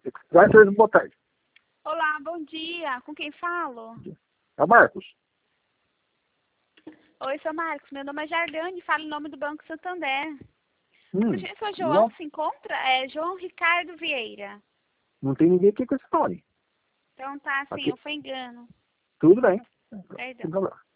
Vai ser boa tarde. Olá, bom dia. Com quem falo? É o Marcos. Oi, sou Marcos. Meu nome é Jardane, falo em nome do Banco Santander. O João Não, se encontra? É João Ricardo Vieira. não tem ninguém aqui com esse nome. Então tá, sim, Aqui. foi engano. Tudo bem. Perdão. Sem problema.